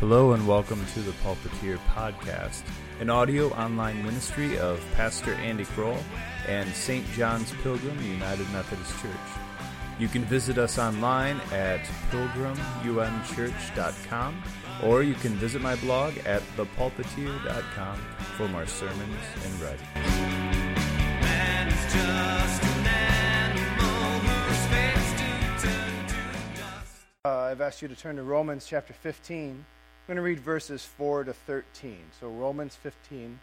Hello and welcome to the Pulpiteer Podcast, an audio online ministry of Pastor Andy Kroll and St. John's Pilgrim United Methodist Church. You can visit us online at pilgrimunchurch.com, or you can visit my blog at thepulpiteer.com for more sermons and writings. I've asked you to turn to Romans chapter 15. I'm going to read verses 4 to 13. So Romans 15,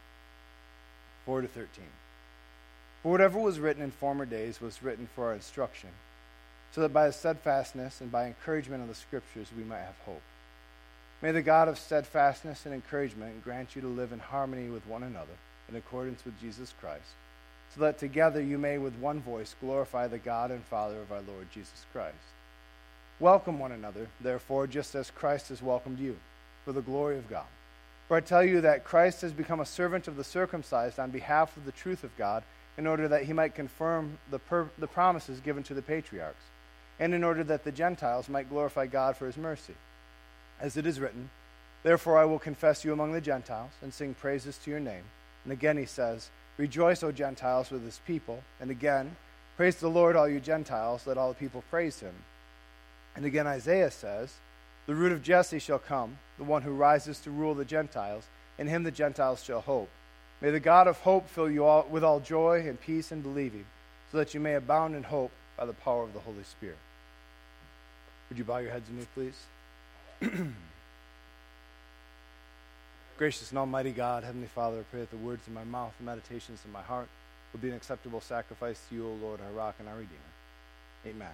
4 to 13. For whatever was written in former days was written for our instruction, so that by the steadfastness and by encouragement of the Scriptures we might have hope. May the God of steadfastness and encouragement grant you to live in harmony with one another, in accordance with Jesus Christ, so that together you may with one voice glorify the God and Father of our Lord Jesus Christ. Welcome one another, therefore, just as Christ has welcomed you, for the glory of God. For I tell you that Christ has become a servant of the circumcised on behalf of the truth of God, in order that he might confirm the promises given to the patriarchs, and in order that the Gentiles might glorify God for his mercy. As it is written, therefore I will confess you among the Gentiles, and sing praises to your name. And again he says, rejoice, O Gentiles, with his people. And again, praise the Lord, all you Gentiles, let all the people praise him. And again Isaiah says, the root of Jesse shall come, the one who rises to rule the Gentiles, in him the Gentiles shall hope. May the God of hope fill you all with all joy and peace in believing, so that you may abound in hope by the power of the Holy Spirit. Would you bow your heads with me, please? Gracious and almighty God, Heavenly Father, I pray that the words of my mouth and meditations of my heart will be an acceptable sacrifice to you, O Lord, our rock and our Redeemer. Amen.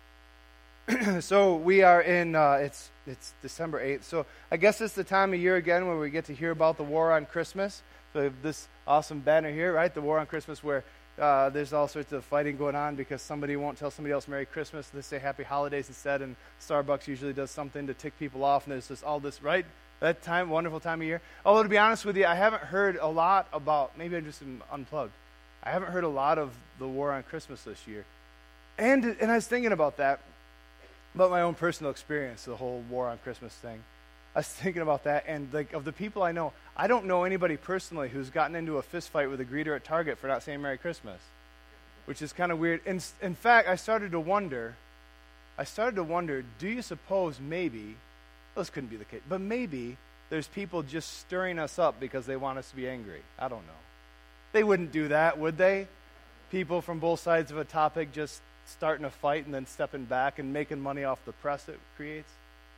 So we are in, it's December 8th, so I guess it's the time of year again where we get to hear about the war on Christmas. So we have this awesome banner here, right? The war on Christmas, where there's all sorts of fighting going on because somebody won't tell somebody else Merry Christmas. They say Happy Holidays instead, and Starbucks usually does something to tick people off, and there's all this, right? That time, wonderful time of year. Although, to be honest with you, I haven't heard a lot about, maybe I just am unplugged. I haven't heard a lot of the war on Christmas this year. And I was thinking about that, about my own personal experience, the whole war on Christmas thing. I was thinking about that, and like of the people I know, I don't know anybody personally who's gotten into a fist fight with a greeter at Target for not saying Merry Christmas, which is kind of weird. In fact, I started to wonder, do you suppose maybe, well, this couldn't be the case, but maybe there's people just stirring us up because they want us to be angry. I don't know. They wouldn't do that, would they? People from both sides of a topic just starting a fight and then stepping back and making money off the press it creates.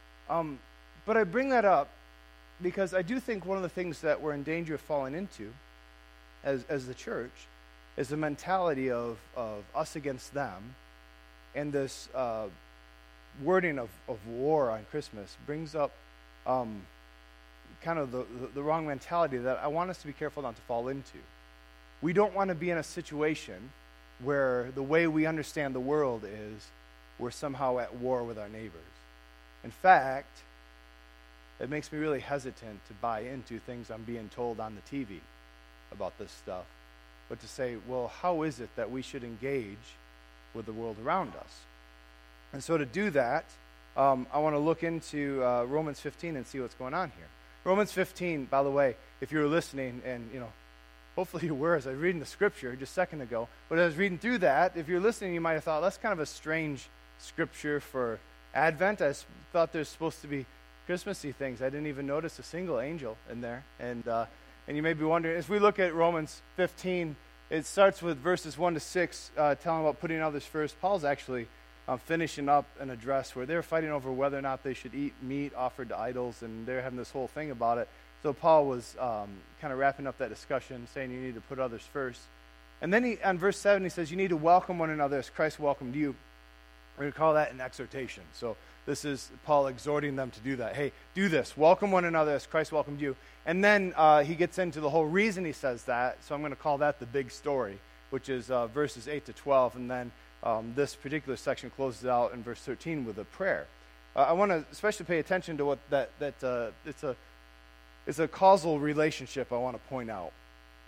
But I bring that up because I do think one of the things that we're in danger of falling into as the church is the mentality of us against them, and this wording of war on Christmas brings up kind of the wrong mentality that I want us to be careful not to fall into. We don't want to be in a situation where the way we understand the world is we're somehow at war with our neighbors. In fact, it makes me really hesitant to buy into things I'm being told on the TV about this stuff, but to say, well, how is it that we should engage with the world around us? And so to do that, I want to look into Romans 15 and see what's going on here. Romans 15, by the way, if you were listening, and hopefully you were as I was reading the scripture just a second ago, but as I was reading through that, if you're listening, you might have thought, that's kind of a strange scripture for Advent. I thought there's supposed to be Christmassy things. I didn't even notice a single angel in there. And you may be wondering, as we look at Romans 15, it starts with verses 1 to 6, telling about putting others first. Paul's actually finishing up an address where they're fighting over whether or not they should eat meat offered to idols, and they're having this whole thing about it. So Paul was kind of wrapping up that discussion, saying you need to put others first. And then on verse 7, he says you need to welcome one another as Christ welcomed you. We're going to call that an exhortation. So this is Paul exhorting them to do that. Hey, do this. Welcome one another as Christ welcomed you. And then he gets into the whole reason he says that. So I'm going to call that the big story, which is verses 8 to 12. And then this particular section closes out in verse 13 with a prayer. I want to especially pay attention to what it's a causal relationship I want to point out.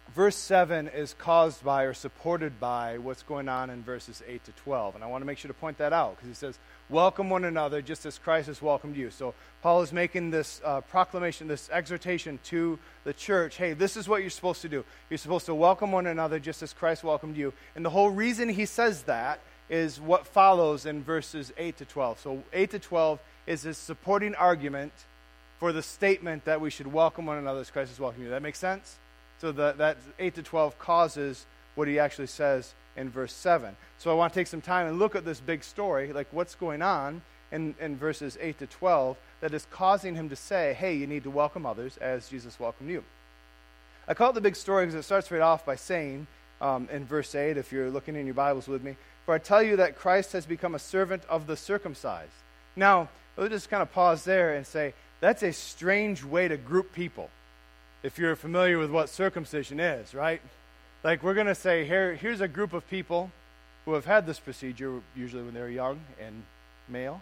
verse 7 is caused by or supported by what's going on in verses 8 to 12. And I want to make sure to point that out because he says, welcome one another just as Christ has welcomed you. So Paul is making this proclamation, this exhortation to the church. Hey, this is what you're supposed to do. You're supposed to welcome one another just as Christ welcomed you. And the whole reason he says that is what follows in verses 8 to 12. So 8 to 12 is his supporting argument for the statement that we should welcome one another as Christ has welcomed you. That makes sense? So that 8 to 12 causes what he actually says in verse 7. So I want to take some time and look at this big story, like what's going on in verses 8 to 12 that is causing him to say, hey, you need to welcome others as Jesus welcomed you. I call it the big story because it starts right off by saying in verse 8, if you're looking in your Bibles with me, for I tell you that Christ has become a servant of the circumcised. Now, we'll just kind of pause there and say, that's a strange way to group people. If you're familiar with what circumcision is, right? Like we're going to say, here's a group of people who have had this procedure, usually when they're young and male.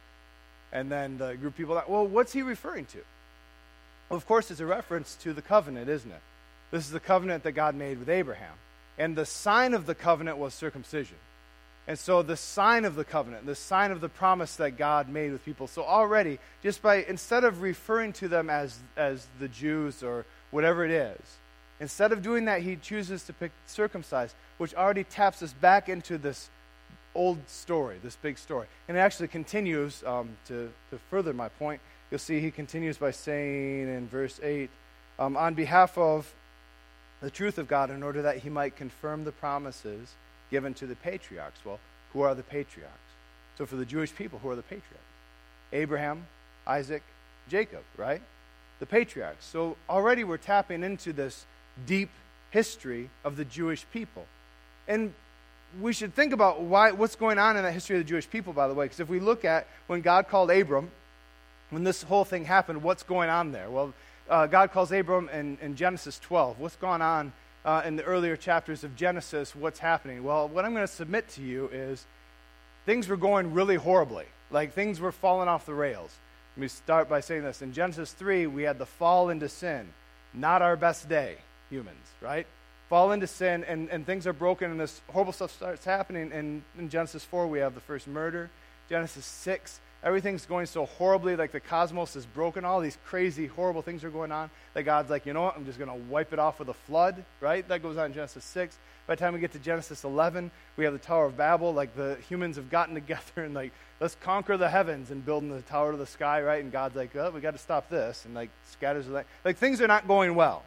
And then the group of people, well, what's he referring to? Well, of course, it's a reference to the covenant, isn't it? This is the covenant that God made with Abraham. And the sign of the covenant was circumcision. And so the sign of the covenant, the sign of the promise that God made with people. So already, just by, instead of referring to them as the Jews or whatever it is, instead of doing that, he chooses to pick circumcised, which already taps us back into this old story, this big story. And it actually continues, to further my point, you'll see he continues by saying in verse 8, on behalf of the truth of God, in order that he might confirm the promises given to the patriarchs. Well, who are the patriarchs? So for the Jewish people, who are the patriarchs? Abraham, Isaac, Jacob, right? The patriarchs. So already we're tapping into this deep history of the Jewish people. And we should think about what's going on in that history of the Jewish people, by the way, because if we look at when God called Abram, when this whole thing happened, what's going on there? Well, God calls Abram in Genesis 12. What's going on in the earlier chapters of Genesis? What's happening? Well, what I'm going to submit to you is things were going really horribly. Like things were falling off the rails. Let me start by saying this. In Genesis 3, we had the fall into sin. Not our best day, humans, right? Fall into sin, and things are broken, and this horrible stuff starts happening. And in Genesis 4, we have the first murder. Genesis 6, everything's going so horribly, like the cosmos is broken. All these crazy, horrible things are going on that God's like, you know what, I'm just going to wipe it off with a flood, right? That goes on in Genesis 6. By the time we get to Genesis 11, we have the Tower of Babel. Like the humans have gotten together and like, let's conquer the heavens and building the tower to the sky, right? And God's like, oh, we got to stop this, and like scatters the land. Like things are not going well.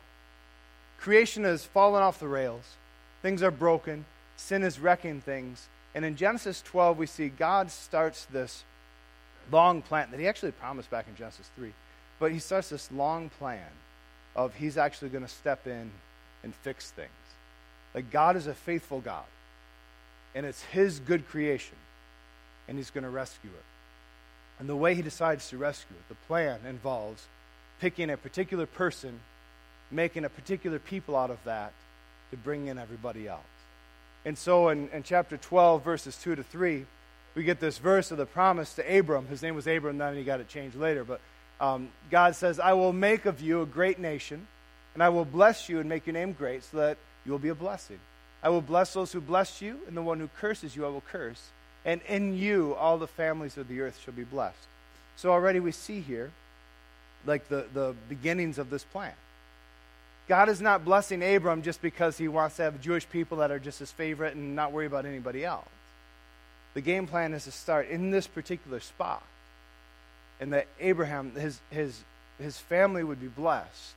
Creation has fallen off the rails. Things are broken. Sin is wrecking things. And in Genesis 12, we see God starts this long plan that he actually promised back in Genesis 3. But he starts this long plan of he's actually going to step in and fix things. Like God is a faithful God. And it's his good creation. And he's going to rescue it. And the way he decides to rescue it, the plan involves picking a particular person, making a particular people out of that to bring in everybody else. And so in chapter 12, verses 2 to 3, we get this verse of the promise to Abram. His name was Abram, then he got it changed later. But God says, I will make of you a great nation, and I will bless you and make your name great so that you will be a blessing. I will bless those who bless you, and the one who curses you I will curse. And in you all the families of the earth shall be blessed. So already we see here, like the beginnings of this plan. God is not blessing Abram just because he wants to have Jewish people that are just his favorite and not worry about anybody else. The game plan is to start in this particular spot, and that Abraham, his family would be blessed,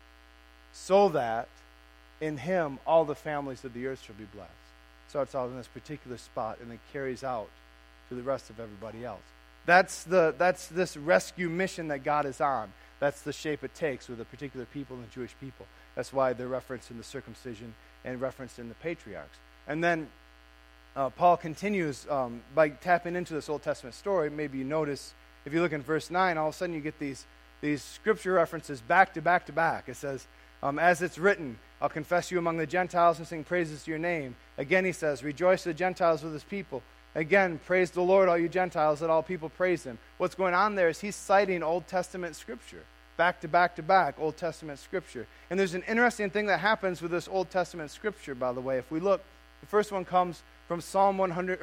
so that in him all the families of the earth shall be blessed. Starts out in this particular spot and then carries out to the rest of everybody else. That's this rescue mission that God is on. That's the shape it takes with a particular people and the Jewish people. That's why they're referenced in the circumcision and referenced in the patriarchs. And then Paul continues by tapping into this Old Testament story. Maybe you notice, if you look in verse 9, all of a sudden you get these scripture references back to back to back. It says, as it's written, I'll confess you among the Gentiles and sing praises to your name. Again he says, rejoice the Gentiles with his people. Again, praise the Lord, all you Gentiles, let all people praise him. What's going on there is he's citing Old Testament scripture back to back to back, Old Testament scripture. And there's an interesting thing that happens with this Old Testament scripture, by the way. If we look, the first one comes from Psalm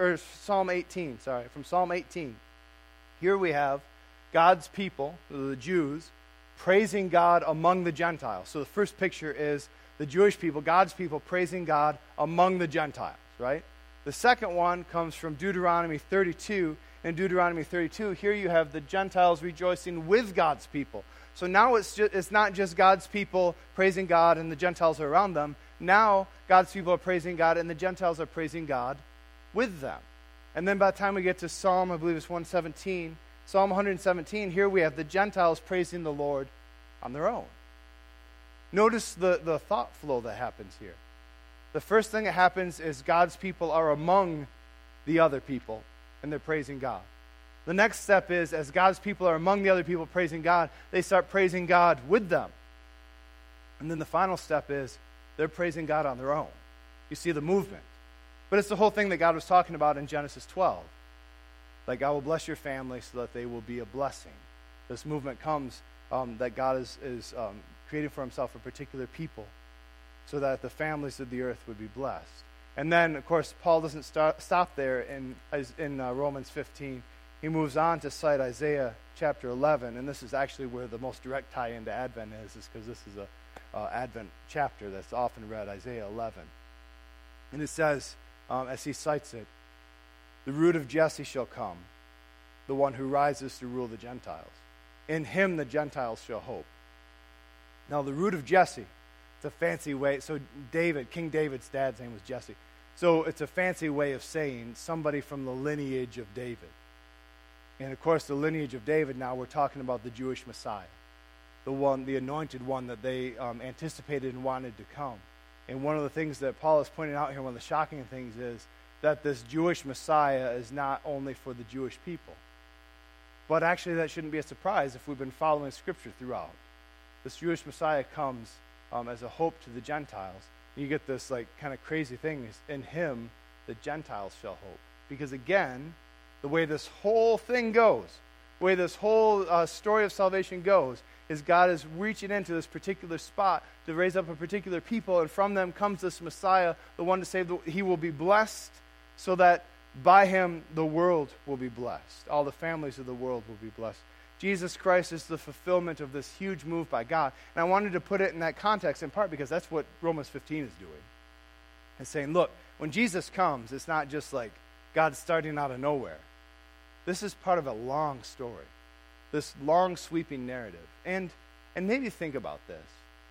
18. From Psalm 18. Here we have God's people, the Jews, praising God among the Gentiles. So the first picture is the Jewish people, God's people, praising God among the Gentiles, right? The second one comes from Deuteronomy 32. In Deuteronomy 32, here you have the Gentiles rejoicing with God's people. So now it's not just God's people praising God and the Gentiles are around them. Now God's people are praising God and the Gentiles are praising God with them. And then by the time we get to Psalm, I believe it's 117, Psalm 117, here we have the Gentiles praising the Lord on their own. Notice the thought flow that happens here. The first thing that happens is God's people are among the other people, and they're praising God. The next step is, as God's people are among the other people praising God, they start praising God with them. And then the final step is, they're praising God on their own. You see the movement. But it's the whole thing that God was talking about in Genesis 12. Like, I will bless your family so that they will be a blessing. This movement comes that God is creating for himself a particular people so that the families of the earth would be blessed. And then, of course, Paul doesn't stop there in Romans 15. He moves on to cite Isaiah chapter 11, and this is actually where the most direct tie into Advent is because this is a Advent chapter that's often read, Isaiah 11. And it says, as he cites it, the root of Jesse shall come, the one who rises to rule the Gentiles. In him the Gentiles shall hope. Now, the root of Jesse, it's a fancy way. So King David's dad's name was Jesse. So it's a fancy way of saying somebody from the lineage of David. And of course, the lineage of David, now we're talking about the Jewish Messiah, the anointed one that they anticipated and wanted to come. And one of the things that Paul is pointing out here, one of the shocking things is that this Jewish Messiah is not only for the Jewish people. But actually, that shouldn't be a surprise if we've been following Scripture throughout. This Jewish Messiah comes as a hope to the Gentiles. You get this kind of crazy thing is, in him the Gentiles shall hope. Because again, the way this whole thing goes, the way this whole story of salvation goes, is God is reaching into this particular spot to raise up a particular people, and from them comes this Messiah, the one to save. He will be blessed so that by him the world will be blessed. All the families of the world will be blessed. Jesus Christ is the fulfillment of this huge move by God. And I wanted to put it in that context in part because that's what Romans 15 is doing. It's saying, look, when Jesus comes, it's not just like God starting out of nowhere. This is part of a long story, this long sweeping narrative. And maybe think about this.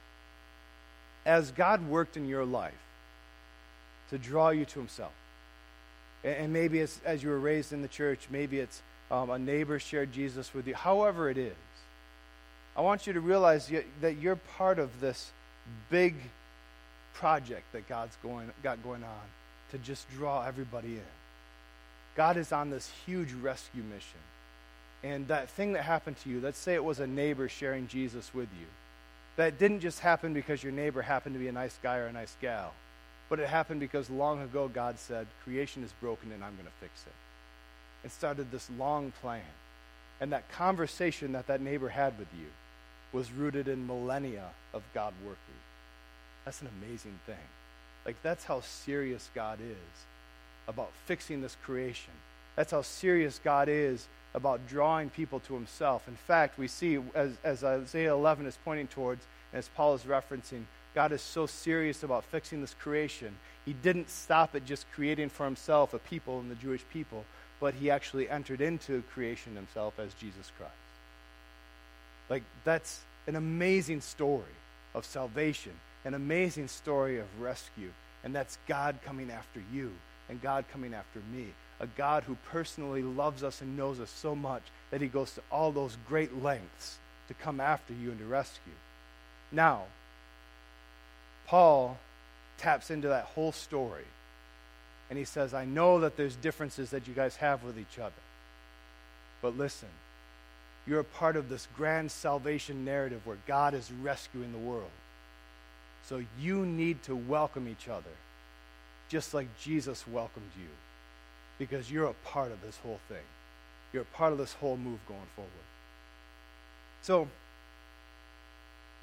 As God worked in your life to draw you to himself, and maybe it's as you were raised in the church, maybe it's a neighbor shared Jesus with you, however it is, I want you to realize that you're part of this big project that God's got going on to just draw everybody in. God is on this huge rescue mission. And that thing that happened to you, let's say it was a neighbor sharing Jesus with you, that didn't just happen because your neighbor happened to be a nice guy or a nice gal, but it happened because long ago God said, creation is broken and I'm going to fix it. And started this long plan. And that conversation that neighbor had with you was rooted in millennia of God working. That's an amazing thing. That's how serious God is about fixing this creation. That's how serious God is about drawing people to himself. In fact, we see, as Isaiah 11 is pointing towards, and as Paul is referencing, God is so serious about fixing this creation. He didn't stop at just creating for himself a people in the Jewish people, but he actually entered into creation himself as Jesus Christ. That's an amazing story of salvation, an amazing story of rescue, and that's God coming after you and God coming after me, a God who personally loves us and knows us so much that he goes to all those great lengths to come after you and to rescue. Now, Paul taps into that whole story, and he says, I know that there's differences that you guys have with each other, but listen, you're a part of this grand salvation narrative where God is rescuing the world. So you need to welcome each other, just like Jesus welcomed you, because you're a part of this whole thing. You're a part of this whole move going forward. So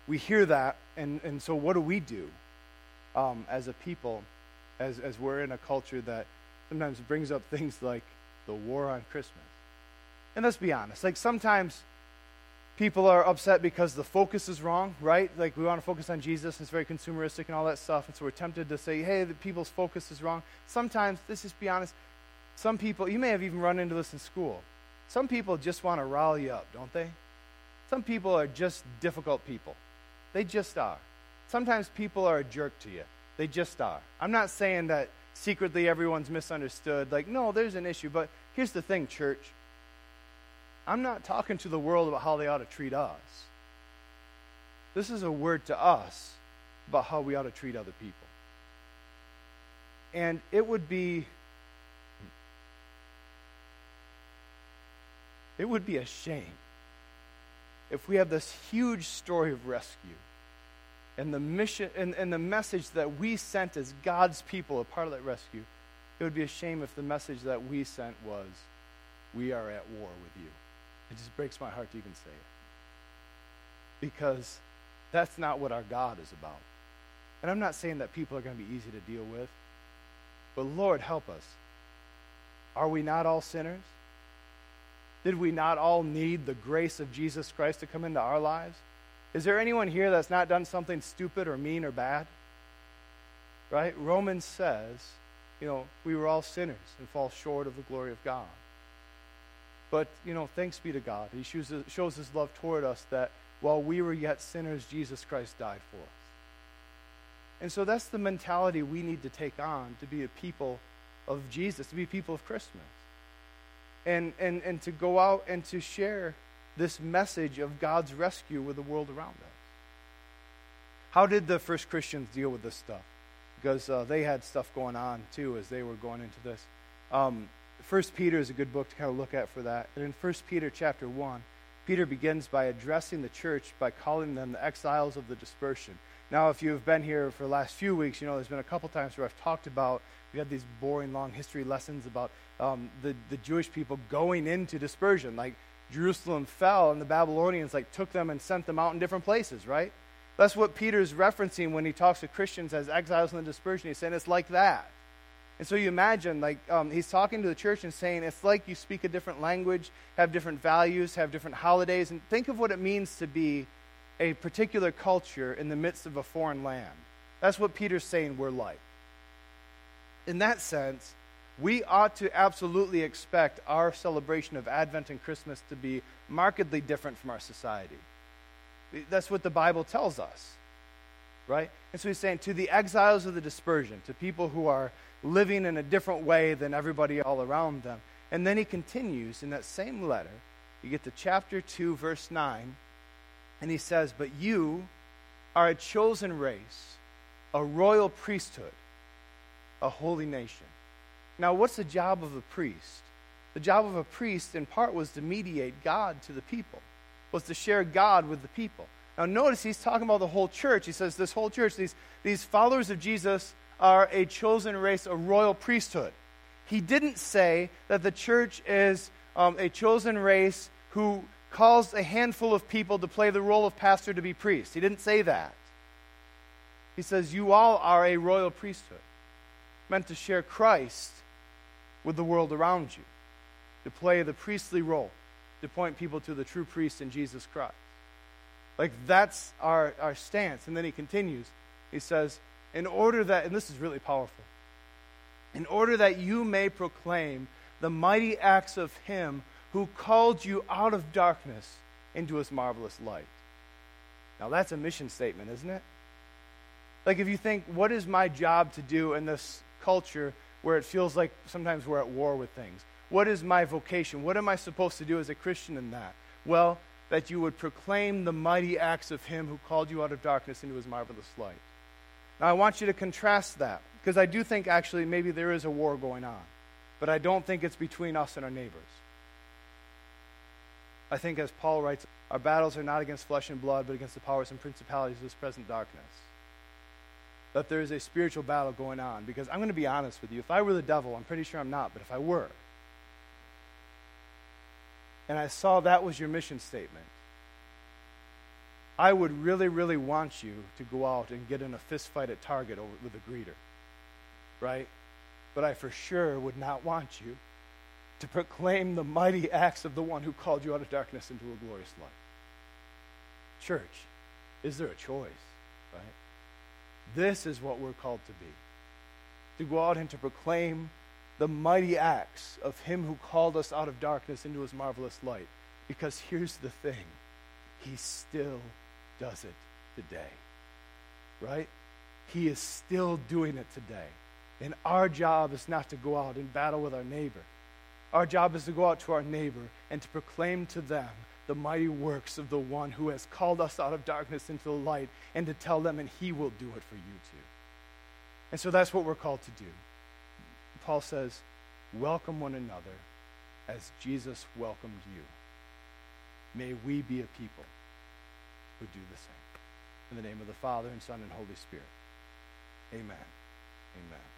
we hear that, and so what do we do as a people, as we're in a culture that sometimes brings up things like the war on Christmas? And let's be honest, like sometimes people are upset because the focus is wrong, right? Like we want to focus on Jesus, and it's very consumeristic and all that stuff, and so we're tempted to say, hey, the people's focus is wrong. Sometimes, let's just be honest, some people, you may have even run into this in school, some people just want to rile you up, don't they? Some people are just difficult people. They just are. Sometimes people are a jerk to you. They just are. I'm not saying that secretly everyone's misunderstood. Like, no, there's an issue. But here's the thing, church. I'm not talking to the world about how they ought to treat us. This is a word to us about how we ought to treat other people. And it would be a shame if we have this huge story of rescue and the mission and the message that we sent as God's people, a part of that rescue, it would be a shame if the message that we sent was, we are at war with you. It just breaks my heart to even say it. Because that's not what our God is about. And I'm not saying that people are going to be easy to deal with, but Lord, help us. Are we not all sinners? Did we not all need the grace of Jesus Christ to come into our lives? Is there anyone here that's not done something stupid or mean or bad? Right? Romans says, we were all sinners and fall short of the glory of God. But, thanks be to God. He shows his love toward us that while we were yet sinners, Jesus Christ died for us. And so that's the mentality we need to take on to be a people of Jesus, to be people of Christmas. And to go out and to share this message of God's rescue with the world around us. How did the first Christians deal with this stuff? Because they had stuff going on too as they were going into this. 1 Peter is a good book to kind of look at for that. And in 1 Peter chapter 1, Peter begins by addressing the church by calling them the exiles of the dispersion. Now, if you've been here for the last few weeks, there's been a couple times where I've talked about, we had these boring long history lessons about the Jewish people going into dispersion. Like Jerusalem fell and the Babylonians took them and sent them out in different places, right? That's what Peter's referencing when he talks to Christians as exiles in the dispersion. He's saying it's like that. And so you imagine, he's talking to the church and saying it's like you speak a different language, have different values, have different holidays, and think of what it means to be a particular culture in the midst of a foreign land. That's what Peter's saying we're like. In that sense, we ought to absolutely expect our celebration of Advent and Christmas to be markedly different from our society. That's what the Bible tells us, right? And so he's saying to the exiles of the dispersion, to people who are living in a different way than everybody all around them. And then he continues in that same letter. You get to chapter 2, verse 9, and he says, "But you are a chosen race, a royal priesthood, a holy nation." Now, what's the job of a priest? The job of a priest, in part, was to mediate God to the people, was to share God with the people. Now, notice he's talking about the whole church. He says this whole church, these followers of Jesus are a chosen race, a royal priesthood. He didn't say that the church is a chosen race who calls a handful of people to play the role of pastor to be priest. He didn't say that. He says you all are a royal priesthood, meant to share Christ with the world around you, to play the priestly role, to point people to the true priest in Jesus Christ. That's our stance. And then he continues. He says, in order that, and this is really powerful, in order that you may proclaim the mighty acts of him who called you out of darkness into his marvelous light. Now that's a mission statement, isn't it? If you think, what is my job to do in this culture where it feels like sometimes we're at war with things? What is my vocation? What am I supposed to do as a Christian in that? Well, that you would proclaim the mighty acts of him who called you out of darkness into his marvelous light. Now, I want you to contrast that, because I do think actually maybe there is a war going on, but I don't think it's between us and our neighbors. I think, as Paul writes, our battles are not against flesh and blood, but against the powers and principalities of this present darkness. That there is a spiritual battle going on, because I'm going to be honest with you. If I were the devil, I'm pretty sure I'm not, but if I were, and I saw that was your mission statement, I would really, really want you to go out and get in a fist fight at Target with a greeter, right? But I for sure would not want you to proclaim the mighty acts of the one who called you out of darkness into a glorious light. Church, is there a choice, right? This is what we're called to be. To go out and to proclaim the mighty acts of him who called us out of darkness into his marvelous light. Because here's the thing, he still does it today, right? He is still doing it today. And our job is not to go out and battle with our neighbor. Our job is to go out to our neighbor and to proclaim to them the mighty works of the one who has called us out of darkness into the light, and to tell them, and he will do it for you too. And so that's what we're called to do. Paul says, welcome one another as Jesus welcomed you. May we be a people who do the same. In the name of the Father, and Son, and Holy Spirit. Amen. Amen.